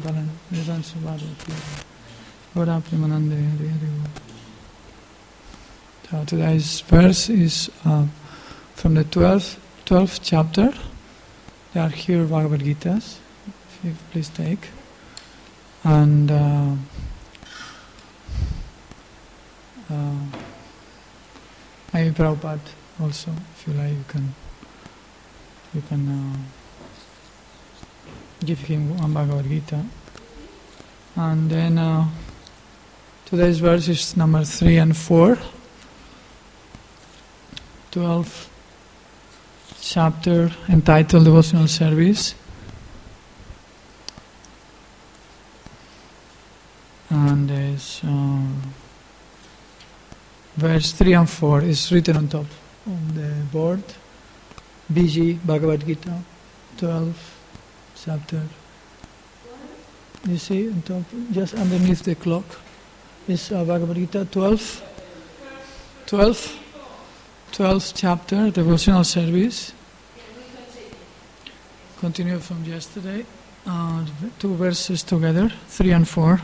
Balaram, Niran Subhadra, Ora Premanande, Hari Hari. So today's verse is from the 12th chapter. They are here Bhagavad Gitas, if you please take. And maybe Prabhupada also, if you like, you can give him one Bhagavad Gita. And then today's verse is number 3 and 4. 12th chapter entitled Devotional Service. And there's verse 3 and 4 is written on top of the board. BG Bhagavad Gita, 12th chapter. You see on top, just underneath the clock, is Bhagavad Gita, 12th chapter, Devotional Service. Continue from yesterday. 2 verses together, 3 and 4.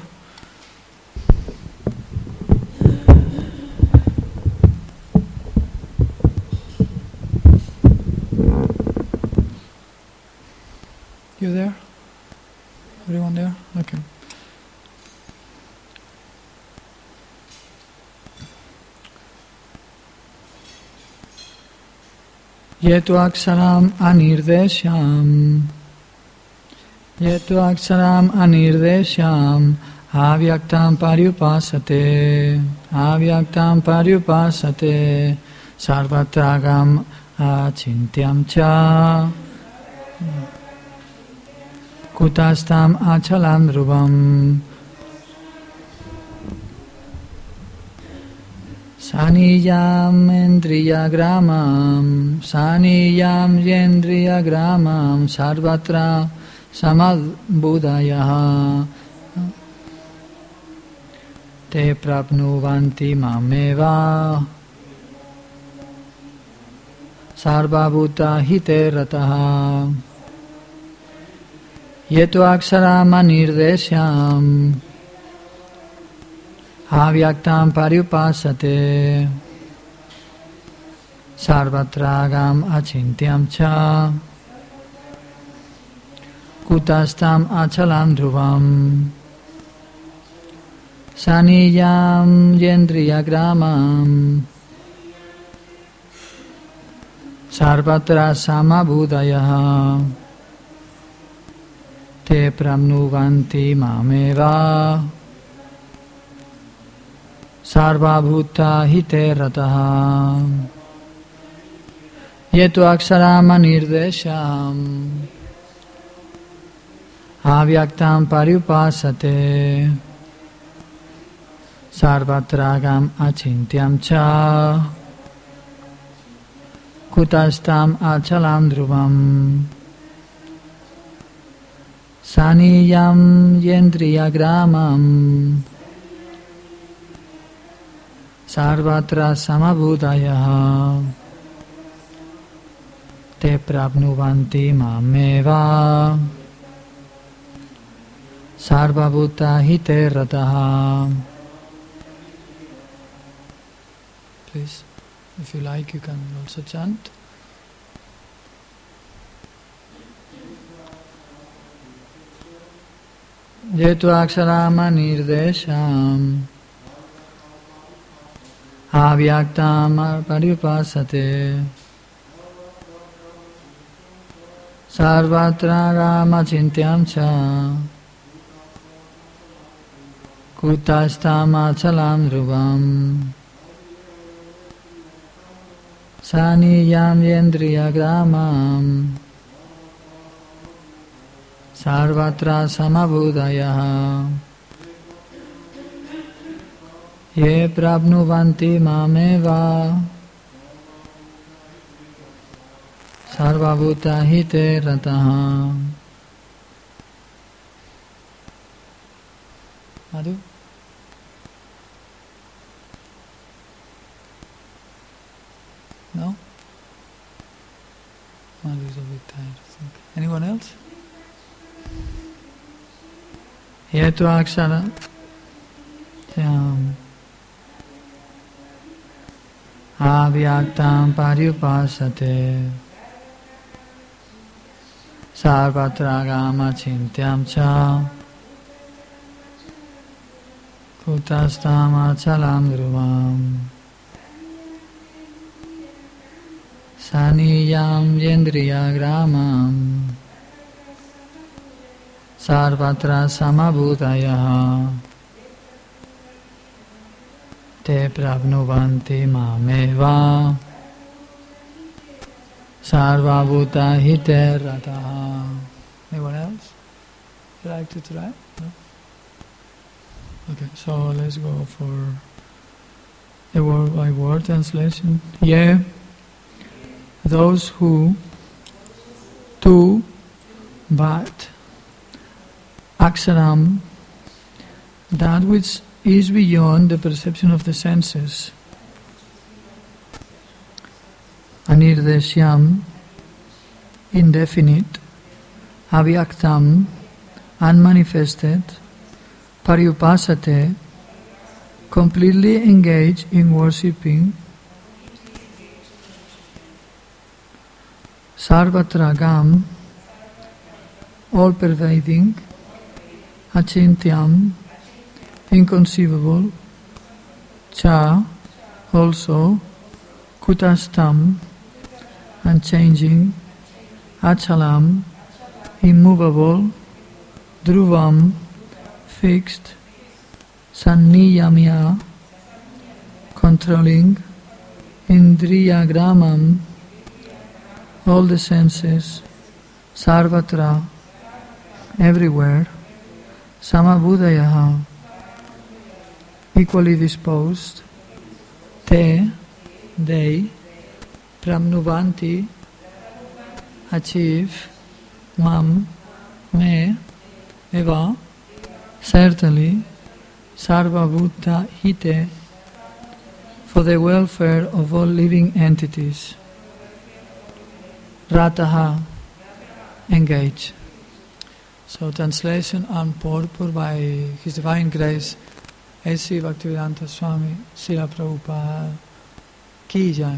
You there? Everyone there? Okay. Yetu aksaram anirdesham avyaktam paryupasate sarvatragam achintyam cha kutastam achalam drubam saniyam yendriya gramam sarvatra samadbudaya te prapnuvanti mameva sarvabhuta hite rataha yetu aksaram anirdesham avyaktam paryupasate sarvatragam achintyam cha kutastam achalam dhruvam saniyam yendriya gramam sarvatra samabhudaya te pramnuvanti mameva sarvabhuta hite rataha yetu aksaram anirdesham avyaktam paryupasate sarvatragam achintyam cha kutastam achalam dhruvam saniyam yendriya gramam sarvatra samabhudaya te prapnuvanti mameva sarvabhuta hite rataha. Please, if you like, you can also chant. Yetu aksaram anirdesham avyaktam paryupasate sarvatra achintyam cha kutastam achalam dhruvam saniyam yendriya gramam sarvatra samabhudaya ye prabnuvanti mameva sarvabhuta hite rataha. Madhu? No? Madhu is a bit tired, I think. Anyone else? Yetu akshara avyaktam paryupasate sarvatra gama chintyam cha kutastam achalam dhruvam saniyam yendriya gramam sarvatra samabhutaya te prabnuvanti mameva sarvabhuta hite rataha. Anyone else? Would you like to try? No? Okay, so let's go for a word by word translation. Yeah, those who do but aksharam, that which is beyond the perception of the senses, anirdeshyam, indefinite, avyaktam, unmanifested, paryupasate, completely engaged in worshipping, sarvatragam, all-pervading, achintyam, inconceivable, cha, also, kutastam, unchanging, achalam, immovable, dhruvam, fixed, sanniyamya, controlling, indriyagramam, all the senses, sarvatra, everywhere, samabhudayaha, equally disposed, te, they, pramnuvanti, achieve, mam, me, eva, certainly, sarvabhuta hite, for the welfare of all living entities, rataha, engage. So translation and purport by His Divine Grace A.C. Bhaktivedanta Swami Srila Prabhupada Ki Jai.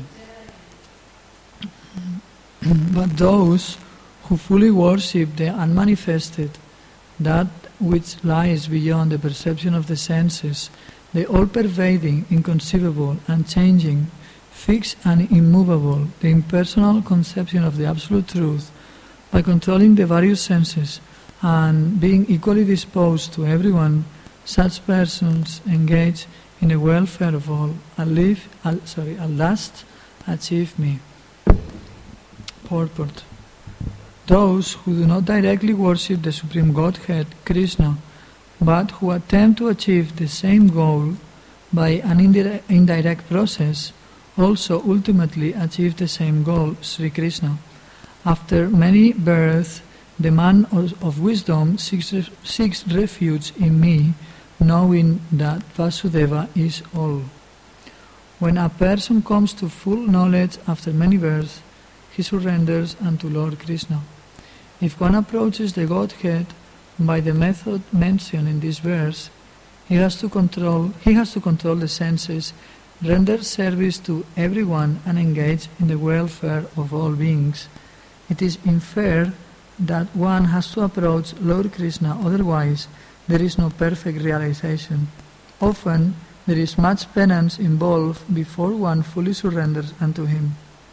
But those who fully worship the unmanifested, that which lies beyond the perception of the senses, the all-pervading, inconceivable, unchanging, fixed and immovable, the impersonal conception of the Absolute Truth, by controlling the various senses and being equally disposed to everyone, such persons engage in the welfare of all, at last achieve me. Purport. Those who do not directly worship the Supreme Godhead, Krishna, but who attempt to achieve the same goal by an indirect process, also ultimately achieve the same goal, Sri Krishna. After many births, the man of wisdom seeks refuge in me, knowing that Vasudeva is all. When a person comes to full knowledge after many births, he surrenders unto Lord Krishna. If one approaches the Godhead by the method mentioned in this verse, he has to control the senses, render service to everyone, and engage in the welfare of all beings. It is inferred that one has to approach Lord Krishna, otherwise there is no perfect realization. Often there is much penance involved before one fully surrenders unto him.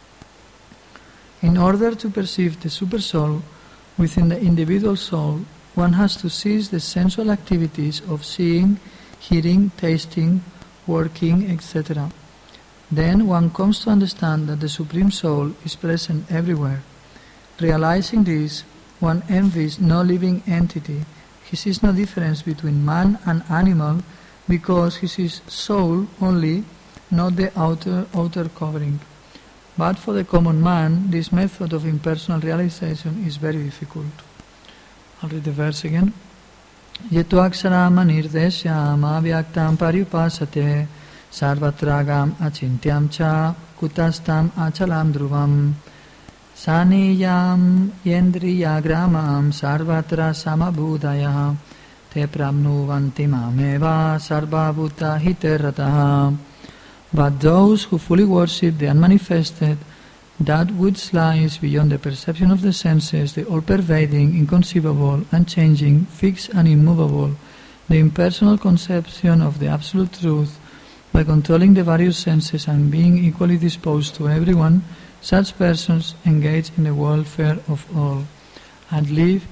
In order to perceive the Supersoul within the individual soul, one has to cease the sensual activities of seeing, hearing, tasting, working, etc. Then one comes to understand that the Supreme Soul is present everywhere. Realizing this, one envies no living entity. He sees no difference between man and animal because he sees soul only, not the outer covering. But for the common man, this method of impersonal realization is very difficult. I'll read the verse again. Yetu aksharama nirdeshyam avyaktam paryupasate sarvatragam achintyam cha kutastam achalam dhruvam saniyam yendriyagramam sarvatra samabhudaya te prabnuvanti mameva sarva bhuta hiterataha. But those who fully worship the unmanifested, that which lies beyond the perception of the senses, the all-pervading, inconceivable, unchanging, fixed and immovable, the impersonal conception of the absolute truth, by controlling the various senses and being equally disposed to everyone, such persons engage in the welfare of all, and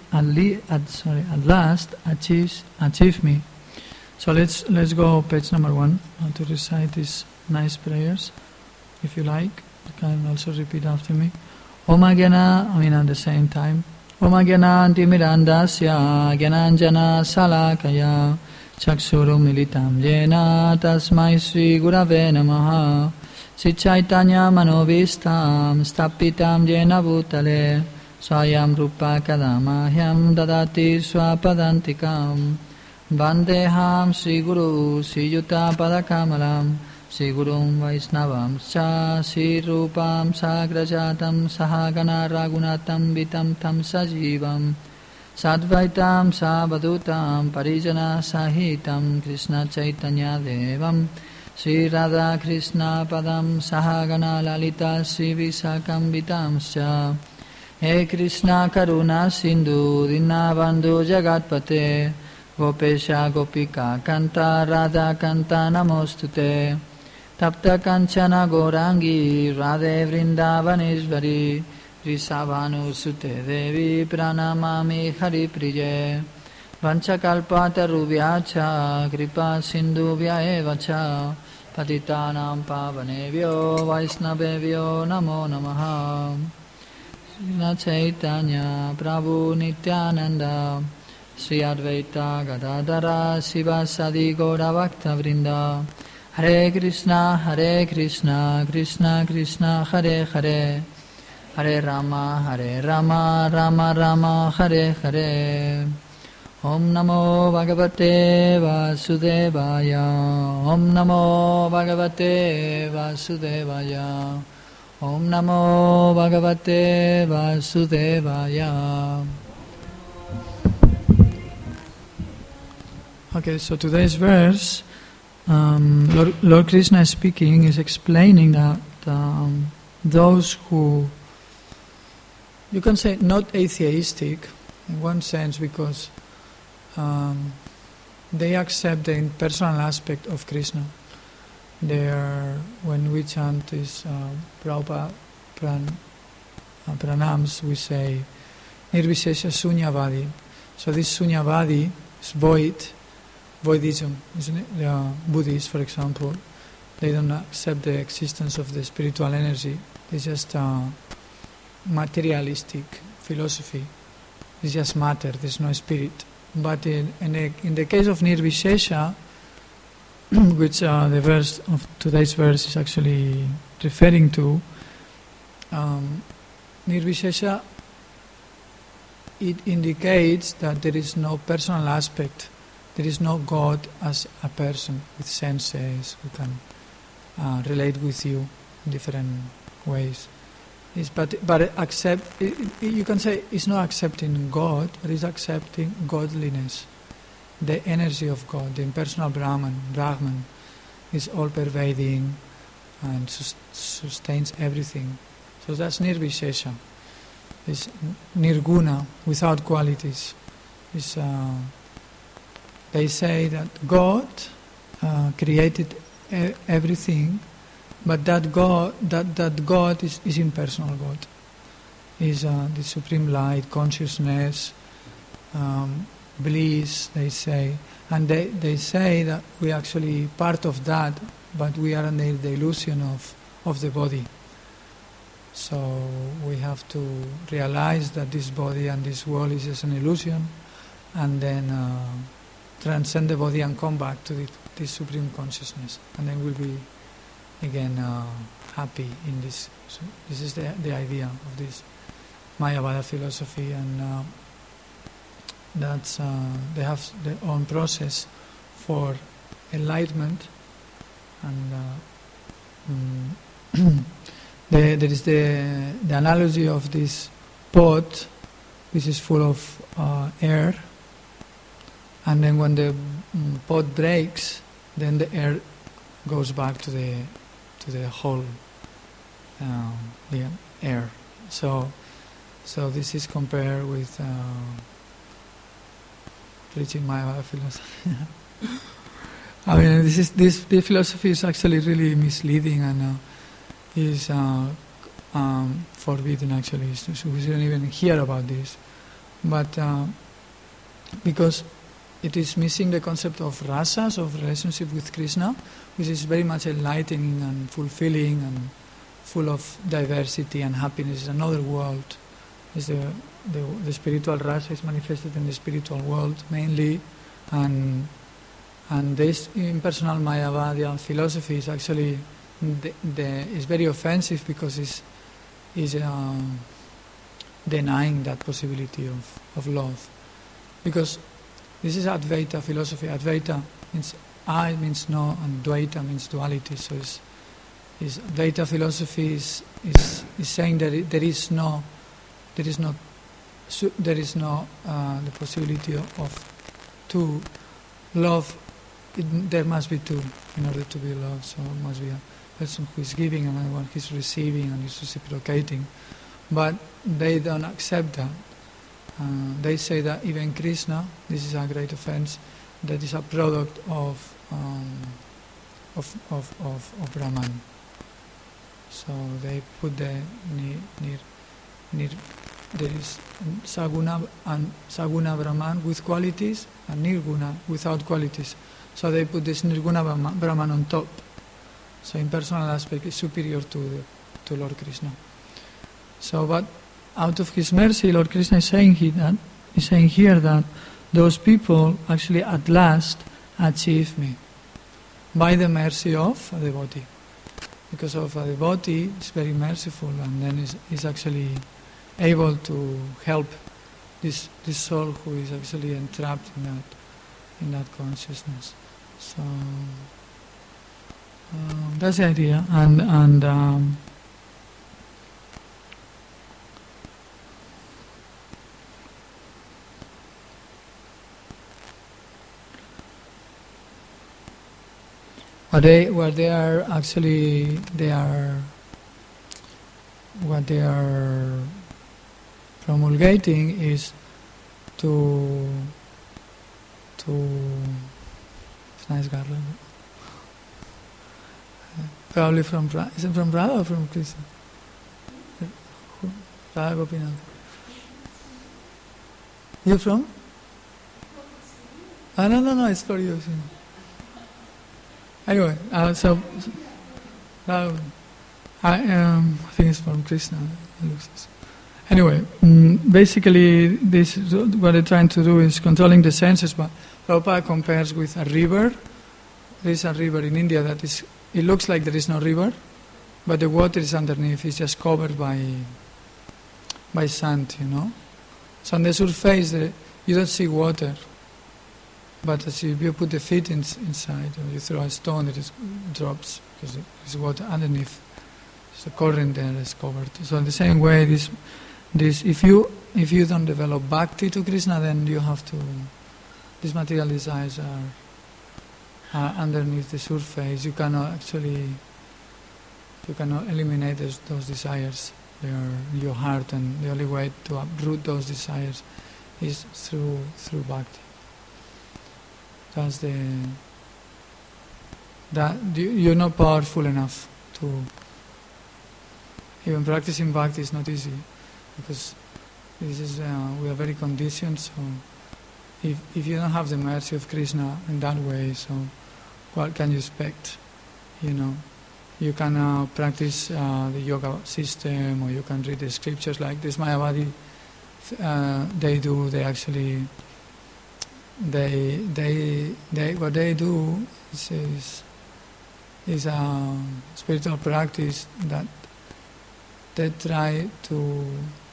at last achieve me. So let's go page number 1 to recite these nice prayers, if you like. You can also repeat after me. Om Agyana, at the same time. Om Agyana Antimirandasya Gyananjana Salakaya Chakshuru Militam Jena Tasmai Sri Gurave Namaha Sri Chaitanya Manovistam Stapitam Jena Bhutale Swayam Rupa Kadamahyam Dadati Swapadantikam Vandeham Sri Guru Sri Yuta Padakamalam Sri Gurum Vaisnavam Cha Sri Rupam Sagrajatam Sahagana Ragunatam Vitam Tam Sajivam Sadvaitam Sabhadutam Parijana Sahitam Krishna Chaitanya Devam Sri Radha Krishna Padam Sahagana Lalita Sri Visakam Vitamscha He Krishna Karuna Sindhu Dinabandhu Jagatpate Gopesha Gopika Kanta Radha Kanta Namostute Tapta Kanchana Gorangi Radhe Vrindavaneshvari Risabhanu Sute Devi Pranamami Hari Priye Vanchakalpata Rubhyacha Kripa Sindhu Vyaevacha Patitanam Pavanevyo Vaisnavevyo Namo Namaha Srila Chaitanya Prabhu Nityananda Sri Advaita Gadadhara Sivasadi Gaura Bhakta Vrinda Hare Krishna, Krishna Krishna, Hare Hare, Hare Rama, Rama Rama, Hare Hare. Om Namo Bhagavate Vasudevaya, Om Namo Bhagavate Vasudevaya, Om Namo Bhagavate Vasudevaya. Okay, so today's verse, Lord Krishna is speaking, is explaining that those who, you can say not atheistic in one sense, because they accept the impersonal aspect of Krishna. They are, when we chant this Prabhupada pranams, we say Nirvishesha Sunyavadi. So this Sunyavadi is voidism, isn't it? Buddhists, for example, they don't accept the existence of the spiritual energy. It's just materialistic philosophy. It's just matter, there's no spirit. But in the case of Nirvishesha, which the verse of today's verse is actually referring to, Nirvishesha, it indicates that there is no personal aspect. There is no God as a person with senses who can relate with you in different ways. But accept, you can say it's not accepting God, but it's accepting godliness. The energy of God, the impersonal Brahman is all-pervading and sustains everything. So that's Nirvishesha. It's Nirguna, without qualities. It's, they say that God created everything, but that God is impersonal God. Is the supreme light, consciousness, bliss, they say. And they say that we are actually part of that, but we are under the illusion of the body. So we have to realize that this body and this world is just an illusion, and then transcend the body and come back to this supreme consciousness, and then we'll be again happy in this. So this is the idea of this Mayavada philosophy, and that's they have their own process for enlightenment, and there is the analogy of this pot which is full of air, and then when the pot breaks, then the air goes back to the whole the air. So this is compared with preaching Mayavada philosophy. I mean, this philosophy is actually really misleading and is forbidden. Actually, so we shouldn't even hear about this. But because it is missing the concept of rasas, of relationship with Krishna, which is very much enlightening and fulfilling and full of diversity and happiness. It's another world. It's the spiritual rasa is manifested in the spiritual world mainly, and this impersonal Mayavada philosophy is actually is very offensive because it's denying that possibility of love. Because this is Advaita philosophy. Advaita means I means no, and Dvaita means duality. So Advaita philosophy is saying that there is no the possibility of two love. There must be two in order to be loved. So it must be a person who is giving and another one who is receiving and is reciprocating. But they don't accept that. They say that even Krishna, this is a great offense, that is a product of Brahman. So they put the near there is Saguna and Saguna Brahman with qualities and Nirguna without qualities. So they put this Nirguna Brahman on top. So impersonal aspect is superior to Lord Krishna. So, but out of His mercy, Lord Krishna is saying here that those people actually at last achieve me by the mercy of a devotee. Because of a devotee is very merciful, and then is actually able to help this soul who is actually entrapped in that consciousness. So that's the idea, and what they are promulgating is to it's nice garland. Probably is it from Radha or from Krishna? Radha Gopinath. You from? No, it's for you. Anyway, I think it's from Krishna. Anyway, basically, this what they're trying to do is controlling the senses. But Prabhupada compares with a river. There is a river in India that is. It looks like there is no river, but the water is underneath. It's just covered by sand, So on the surface, you don't see water. But as if you put the feet inside, or you throw a stone, it drops because there's water underneath. So the current there is covered. So in the same way, this if you don't develop bhakti to Krishna, then you have to. These material desires are underneath the surface. You cannot eliminate those desires. They are in your heart, and the only way to uproot those desires is through bhakti. You're not powerful enough to. Even practicing bhakti is not easy, because this is we are very conditioned. So if you don't have the mercy of Krishna in that way, so what can you expect? You can practice the yoga system, or you can read the scriptures like this Mayavadi. They do. They actually. They what they do is a spiritual practice that they try to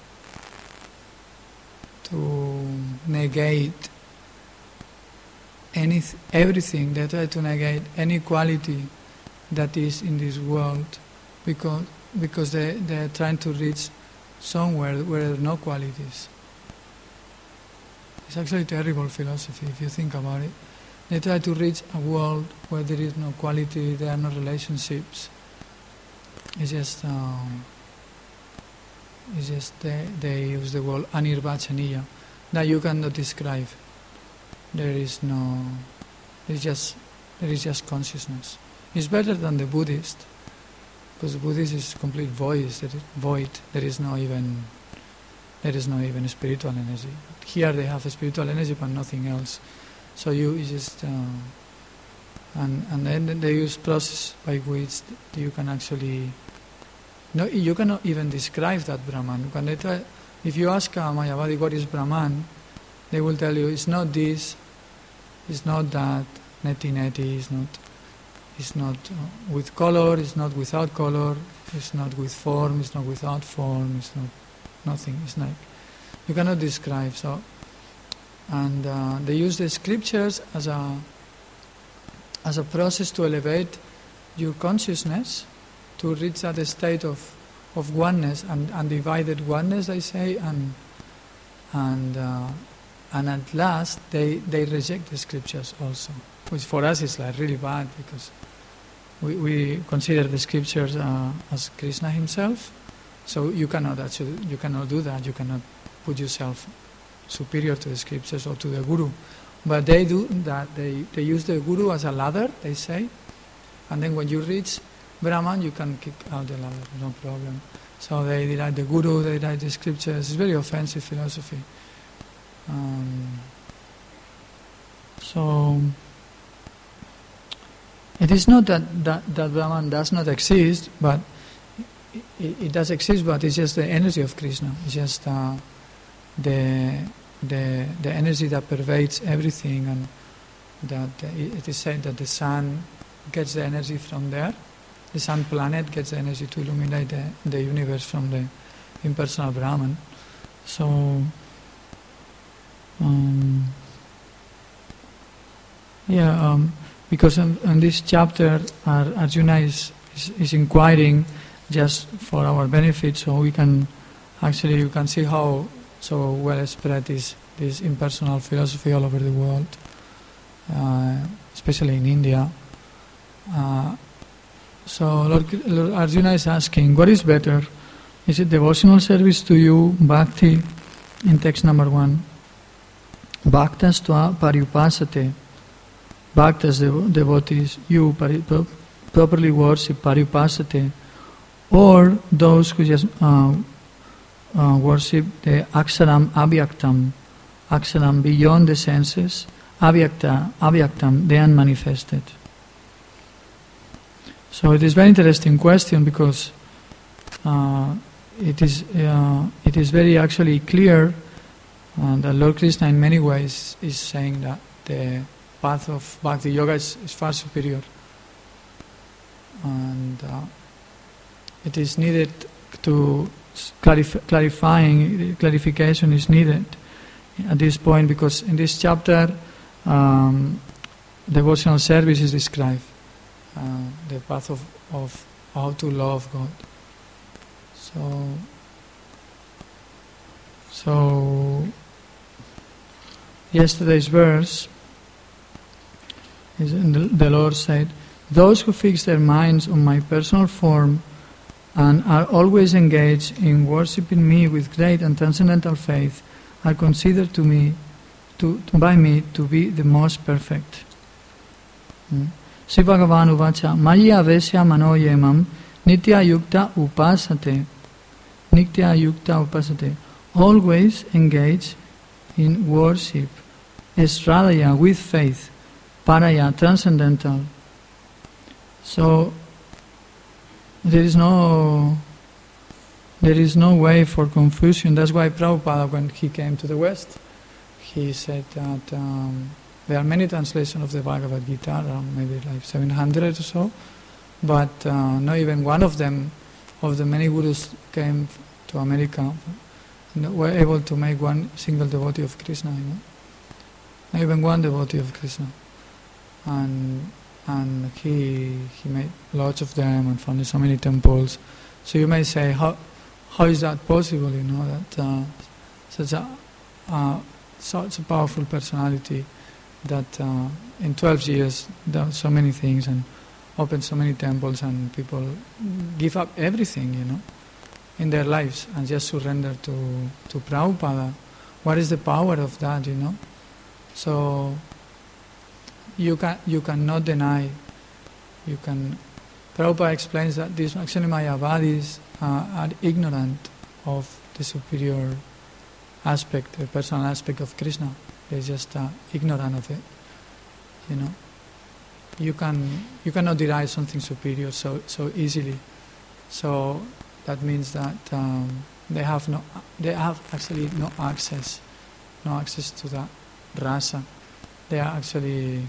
negate everything. They try to negate any quality that is in this world, because they are trying to reach somewhere where there are no qualities. It's actually terrible philosophy if you think about it. They try to reach a world where there is no quality, there are no relationships. It's just they use the word anirvachaniya, that you cannot describe. There is just consciousness. It's better than the Buddhist, because the Buddhist is complete void. There is no even spiritual energy. Here they have a spiritual energy, but nothing else. So you just and then they use process by which you can actually. No, you cannot even describe that Brahman. If you ask a Mayavadi what is Brahman, they will tell you it's not this, it's not that, neti, it's not with color, it's not without color, it's not with form, it's not without form, it's not nothing. It's like you cannot describe. So, and they use the scriptures as a process to elevate your consciousness, to reach that state of oneness and undivided oneness, they say, and at last they reject the scriptures also, which for us is like really bad, because we consider the scriptures as Krishna himself. So you cannot do that. You cannot put yourself superior to the scriptures or to the guru. But they do that. They use the guru as a ladder, they say, and then when you reach Brahman, you can kick out the ladder, no problem. So they deny the guru, they deny the scriptures. It's very offensive philosophy. So it is not that Brahman does not exist, but it does exist, but it's just the energy of Krishna. It's just the energy that pervades everything, and that it is said that the sun gets the energy from there. The sun planet gets the energy to illuminate the universe from the impersonal Brahman. So, because in this chapter, Arjuna is inquiring just for our benefit, so you can see how so well spread is this impersonal philosophy all over the world, especially in India. So Lord Arjuna is asking, what is better? Is it devotional service to you, bhakti, in text number 1? Bhaktas tva pariyupasate. Bhaktas, devotees, you properly worship pariyupasate. Or those who just worship the aksharam abhyaktam, aksharam beyond the senses, abhyaktam, the unmanifested. So it is a very interesting question, because it is very actually clear that Lord Krishna in many ways is saying that the path of Bhakti Yoga is far superior, and it is needed to clarification is needed at this point, because in this chapter devotional service is described. The path of how to love God. So yesterday's verse is the Lord said, "Those who fix their minds on my personal form and are always engaged in worshipping me with great and transcendental faith are considered by me to be the most perfect." Sri Bhagavan uvacha maya vesya manoyemam nitya yukta upasate. Nitya yukta upasate. Always engage in worship. Sradhaya, with faith. Paraya, transcendental. So there is no way for confusion. That's why Prabhupada, when he came to the West, he said that there are many translations of the Bhagavad Gita, maybe like 700 or so, but not even one of them, of the many gurus came to America, were able to make one single devotee of Krishna. Not even one devotee of Krishna, and he made lots of them and founded so many temples. So you may say, how is that possible? That such a such a powerful personality that in 12 years done so many things and opened so many temples, and people give up everything, in their lives and just surrender to Prabhupada. What is the power of that, So you cannot deny. Prabhupada explains that these actually Mayavadis are ignorant of the superior aspect, the personal aspect of Krishna. They're just ignorant of it. You cannot derive something superior so easily. So that means that they have actually no access to that rasa. They are actually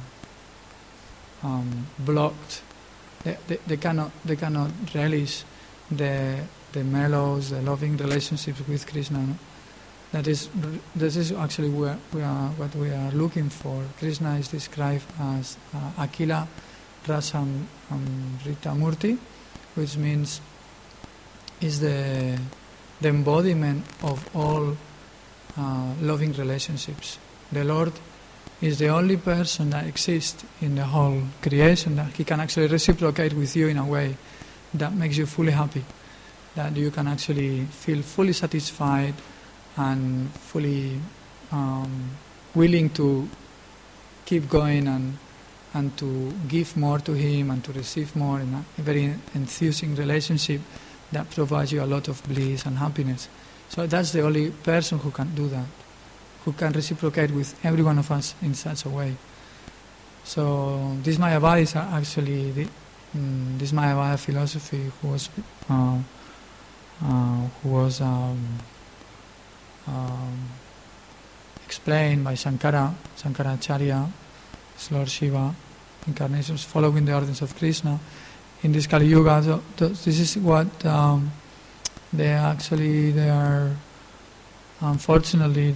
blocked. They cannot relish the mellows, the loving relationships with Krishna. This is actually what we are looking for. Krishna is described as Akila Rasam Rita Murti, which means is the embodiment of all loving relationships. The Lord is the only person that exists in the whole creation that He can actually reciprocate with you in a way that makes you fully happy, that you can actually feel fully satisfied and fully willing to keep going and to give more to Him and to receive more in a very enthusing relationship that provides you a lot of bliss and happiness. So that's the only person who can do that, who can reciprocate with every one of us in such a way. So these Mayavadis are actually this Mayavada philosophy who was explained by Shankaracharya, Lord Shiva, incarnations following the orders of Krishna in this Kali Yuga. So this is what they are. Unfortunately,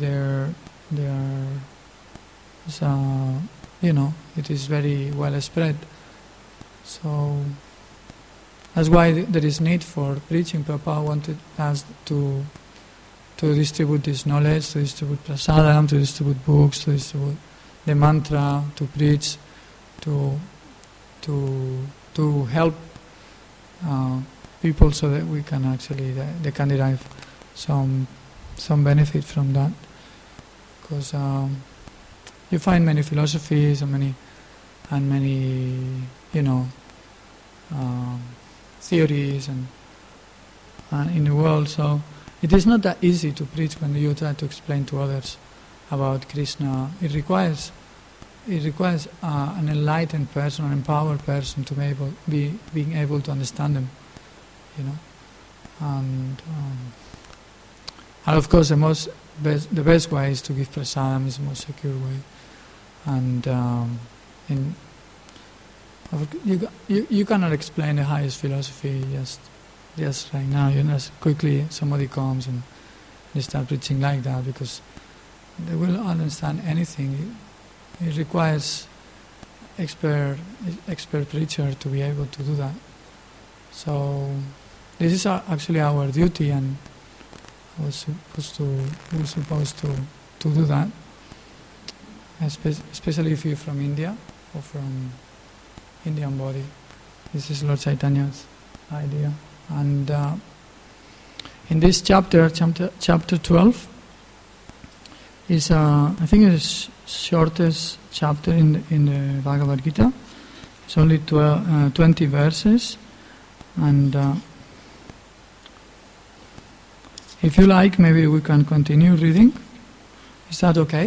it is very well spread. So that's why there is need for preaching. Prabhupada wanted us to distribute this knowledge, to distribute prasadam, to distribute books, to distribute the mantra, to preach, to help people so that we can actually they can derive some benefit from that. Because you find many philosophies and many theories and in the world. So it is not that easy to preach when you try to explain to others about Krishna. It requires an enlightened person, an empowered person to being able to understand them, And of course, the best way is to give prasadam. Is the most secure way, and you cannot explain the highest philosophy just right now. Just quickly somebody comes and they start preaching like that, because they will not understand anything. It requires expert preacher to be able to do that. So this is actually our duty, and we're supposed to do that, especially if you're from India or from Indian body. This is Lord Chaitanya's idea. And in this chapter 12 is I think it's shortest chapter in the Bhagavad Gita. It's only 20 verses, and if you like, maybe we can continue reading. Is that okay?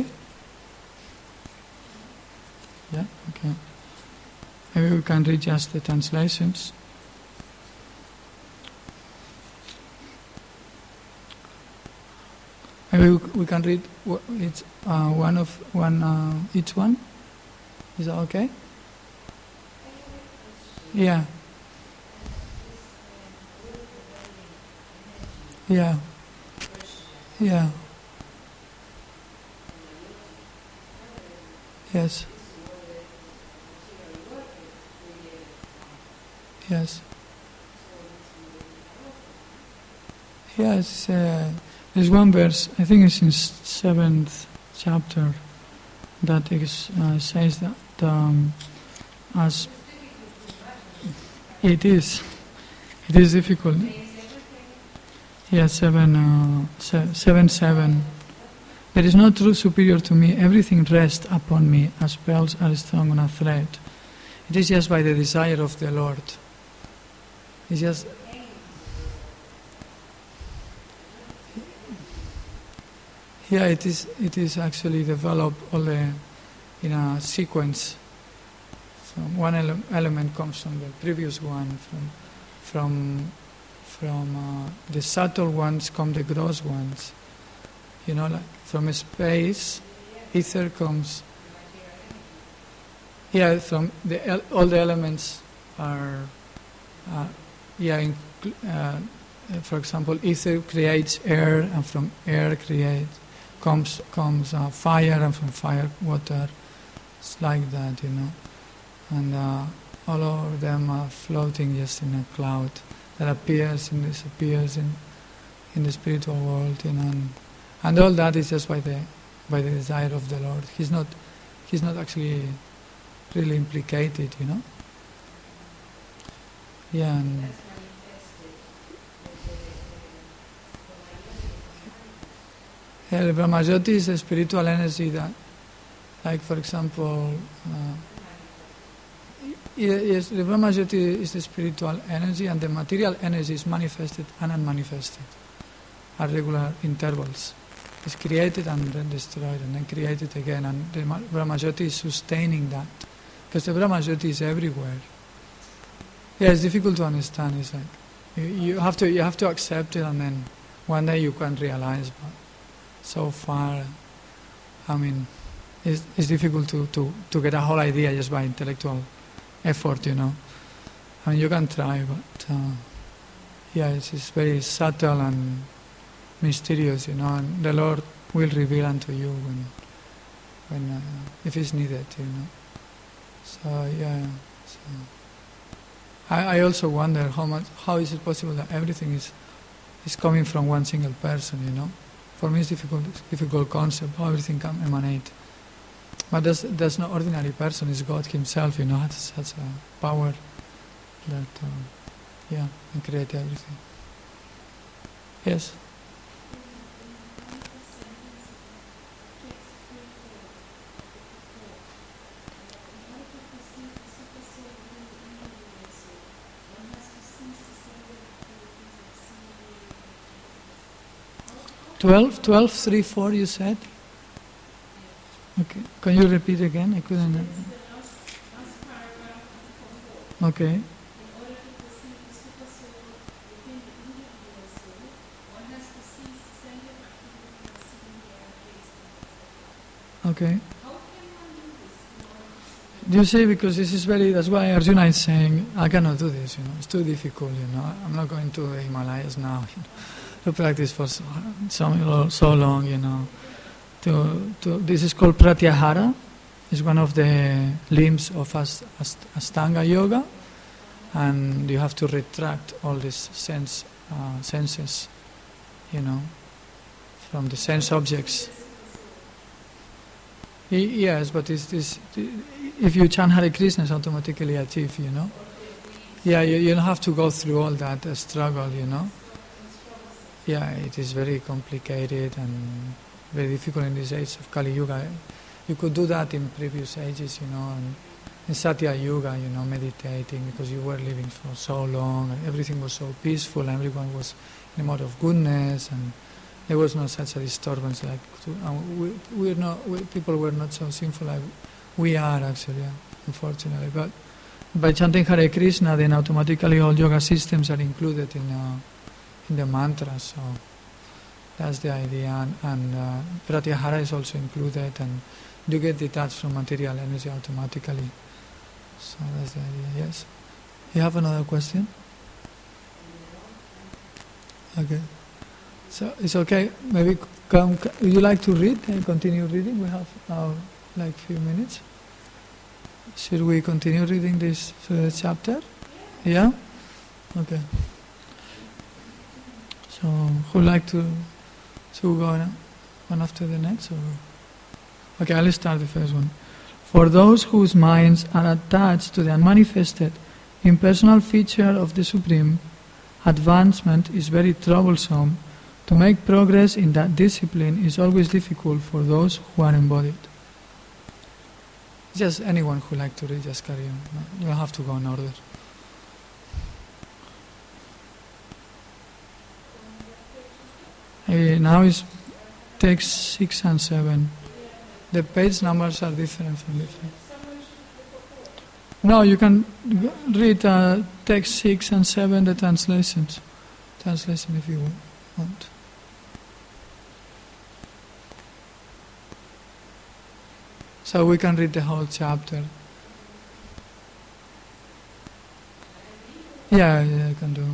Yeah, okay. Maybe we can read just the translations. Maybe we can read it's each one. Is that okay? Yeah. Yeah. Yeah. Yes. Yes. Yes. There's one verse, I think it's in chapter that says that as it is difficult. Yeah, 7:7. There is no truth superior to me. Everything rests upon me as pearls are strung on a thread. It is just by the desire of the Lord. It's just. Yeah, it is actually developed all in a sequence. So one element comes from the previous one. From the subtle ones come the gross ones. Like from space, ether comes. Yeah, from all the elements are. For example, ether creates air, and from air comes fire, and from fire water. It's like that, and all of them are floating just in a cloud that appears and disappears in the spiritual world, and all that is just by the desire of the Lord. He's not actually really implicated, Yeah. The Brahmajyoti is a spiritual energy that, like for example, yes, the Brahmajyoti is the spiritual energy, and the material energy is manifested and unmanifested at regular intervals. It's created and then destroyed, and then created again, and the Brahmajyoti is sustaining that, because the Brahmajyoti is everywhere. Yeah, it's difficult to understand. It's like you have to accept it, and then one day you can realize. But so far, it's difficult to get a whole idea just by intellectual effort, you can try, but it's very subtle and mysterious, and the Lord will reveal unto you when if it's needed, So I also wonder how is it possible that everything is coming from one single person, For me, it's difficult concept how everything can emanate. But there's no ordinary person. It's God Himself, has such a power that, can create everything. Yes. Twelve, 3:4. You said. Okay. Can you repeat again? I couldn't. Okay. Okay. Do you see? Because this is that's why Arjuna is saying, I cannot do this, it's too difficult, I'm not going to the Himalayas now, to practice for so long, this is called Pratyahara. It's one of the limbs of Ashtanga Yoga, and you have to retract all these senses, from the sense objects. Yes, but if you chant Hare Krishna, it's automatically achieved, Yeah, you don't have to go through all that struggle, Yeah, it is very complicated and very difficult in this age of Kali Yuga. You could do that in previous ages, and in Satya Yuga, meditating, because you were living for so long, and everything was so peaceful, and everyone was in a mode of goodness, and there was no such a disturbance. People were not so sinful like we are actually, unfortunately. But by chanting Hare Krishna, then automatically all yoga systems are included in the mantra. So that's the idea, and Pratyahara is also included, and you get detached from material energy automatically. So that's the idea. Yes. You have another question? Okay. So it's okay. Maybe would you like to read and continue reading? We have now few minutes. Should we continue reading this chapter? Yeah. Okay. So who like to go one after the next? Or Okay, I'll start the first one. For those whose minds are attached to the unmanifested, impersonal feature of the Supreme, advancement is very troublesome. To make progress in that discipline is always difficult for those who are embodied. Just anyone who likes to read, just carry on. You don't have to go in order. Now is text 6 and 7. The page numbers are different from different. No, you can read text 6 and 7, the translation if you want. So we can read the whole chapter. Yeah, I can do.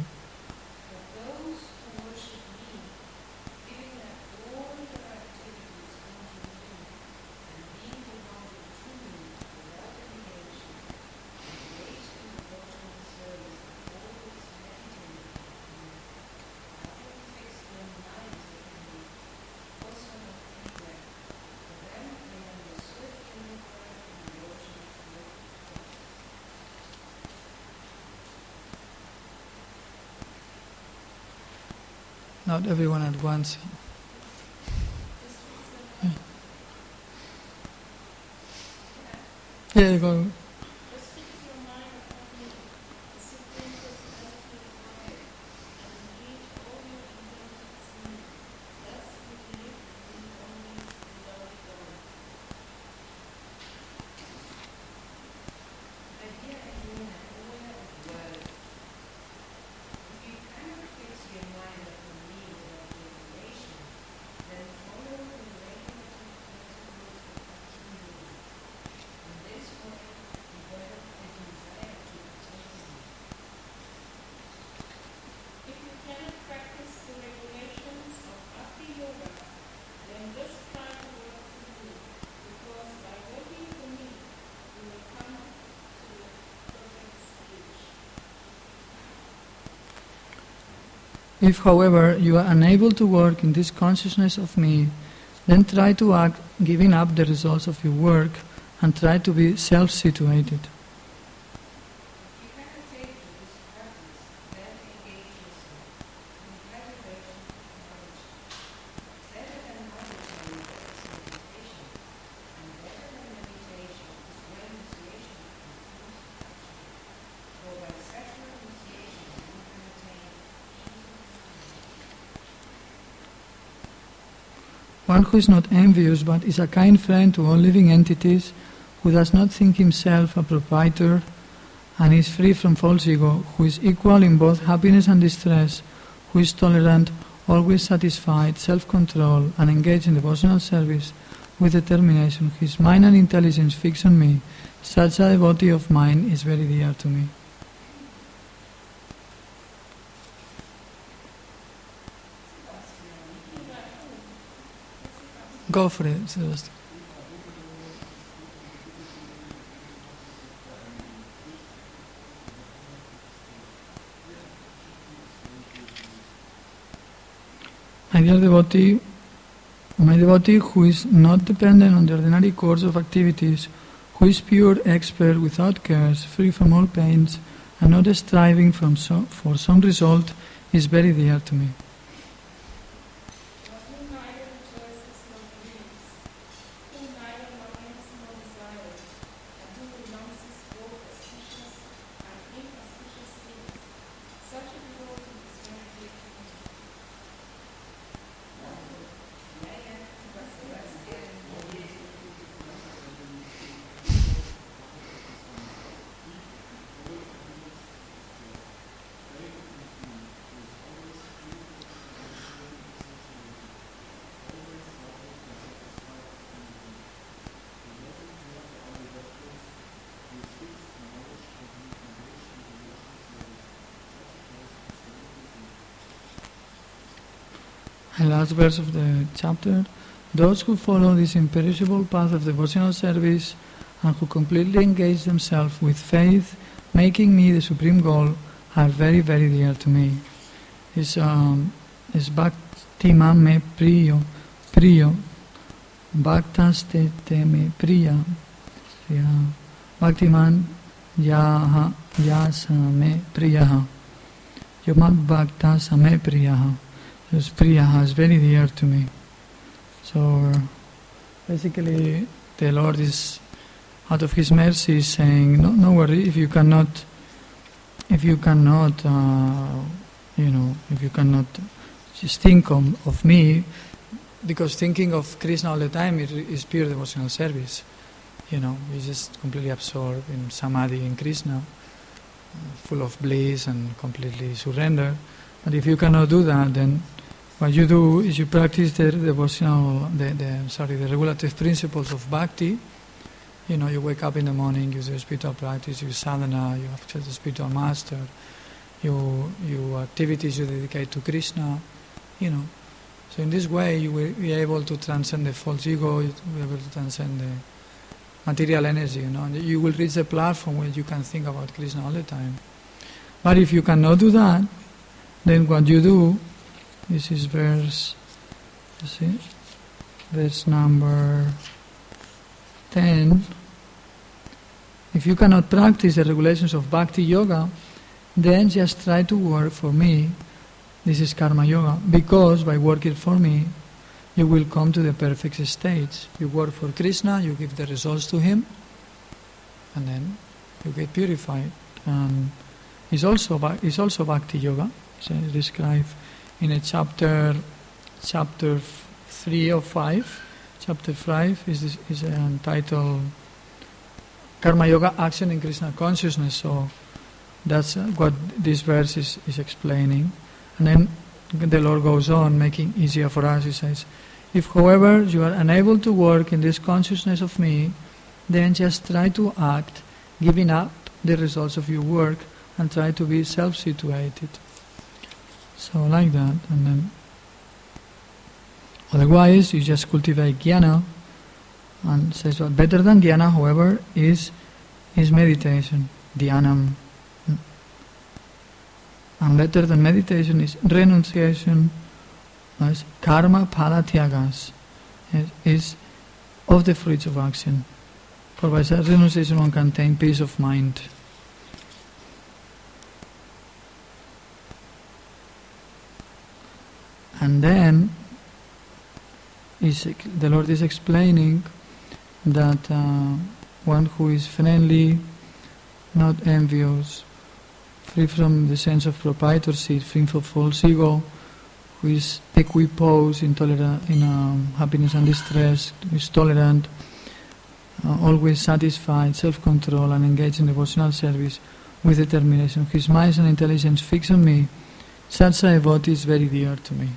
Not everyone at once. Yeah, go. If, however, you are unable to work in this consciousness of me, then try to act giving up the results of your work and try to be self-situated. One who is not envious but is a kind friend to all living entities, who does not think himself a proprietor and is free from false ego, who is equal in both happiness and distress, who is tolerant, always satisfied, self-control, and engaged in devotional service with determination, his mind and intelligence fixed on me, such a devotee of mine is very dear to me. Go for it, Sebastian. My devotee who is not dependent on the ordinary course of activities, who is pure expert without cares, free from all pains, and not striving for some result, is very dear to me. And last verse of the chapter, those who follow this imperishable path of devotional service and who completely engage themselves with faith, making me the supreme goal, are very, very dear to me. It's Bhakti Mame Priyo, bhaktas te me priya. Bhaktiman yasa me priyaha. Yomat bhakta same priyaha. This priyaha is very dear to me. So basically the Lord is, out of His mercy, is saying, no worry, if you cannot if you cannot just think of me, because thinking of Krishna all the time is pure devotional service. You're just completely absorbed in samadhi in Krishna, full of bliss and completely surrender. But if you cannot do that, then what you do is you practice the regulative principles of bhakti. You wake up in the morning, you do spiritual practice, you sadhana, you have just a spiritual master, you activities you dedicate to Krishna, So in this way you will be able to transcend the false ego, you will be able to transcend the material energy, You will reach a platform where you can think about Krishna all the time. But if you cannot do that, then what you do, this is verse number 10. If you cannot practice the regulations of Bhakti Yoga, then just try to work for me. This is Karma Yoga, because by working for me, you will come to the perfect stage. You work for Krishna, you give the results to Him, and then you get purified. And it's also Bhakti Yoga. It's described in a chapter 3 of 5. Chapter 5 is entitled Karma Yoga, Action in Krishna Consciousness. So that's what this verse is explaining. And then the Lord goes on, making easier for us. He says, if however you are unable to work in this consciousness of me, then just try to act, giving up the results of your work, and try to be self-situated. So like that, and then otherwise you just cultivate jnana, and says what better than jnana, however, is meditation, dhyanam. And better than meditation is renunciation, as karma phala tyagas, is of the fruits of action. For by such renunciation one can attain peace of mind. And then the Lord is explaining that one who is friendly, not envious, free from the sense of proprietorship, free from false ego, who is equipoised in happiness and distress, who is tolerant, always satisfied, self-control, and engaged in devotional service with determination. His mind and intelligence fix on me. Such a devotee is very dear to me.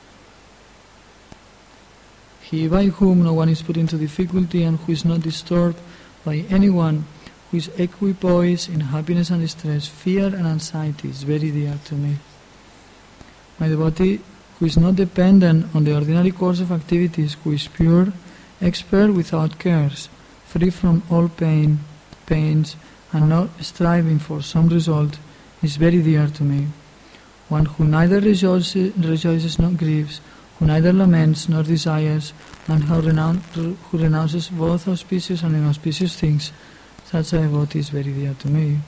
He by whom no one is put into difficulty and who is not disturbed by anyone, who is equipoised in happiness and distress, fear and anxiety, is very dear to me. My devotee who is not dependent on the ordinary course of activities, who is pure, expert without cares, free from all pains, and not striving for some result, is very dear to me. One who neither rejoices nor grieves, who neither laments nor desires, and who renounces both auspicious and inauspicious things, such a devotee is very dear to me.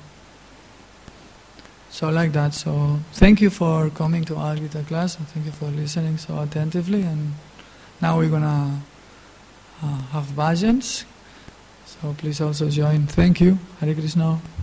So like that. So thank you for coming to our Gita class. Thank you for listening so attentively. And now we're gonna have bhajans. So please also join. Thank you. Hare Krishna.